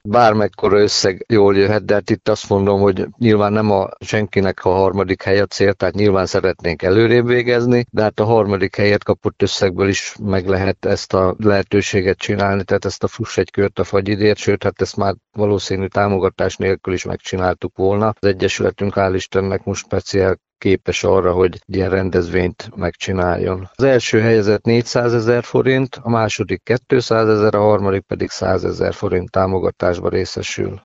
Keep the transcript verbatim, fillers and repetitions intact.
bármekkora összeg jól jöhet, de hát itt azt mondom, hogy nyilván nem a senkinek a harmadik hely a cél, tehát nyilván szeretnénk előrébb végezni, de hát a harmadik helyet kapott összegből is meg lehet ezt a lehetőséget csinálni, tehát ezt a fuss egy kört a fagyidért, sőt, hát ezt már valószínű támogatás nélkül is megcsináltuk volna. Az Egyesületünk hál' Istennek most speciál képes arra, hogy ilyen rendezvényt megcsináljon. Az első helyezett négyszázezer forint, a második kétszázezer, a harmadik pedig százezer forint támogatásba részesül.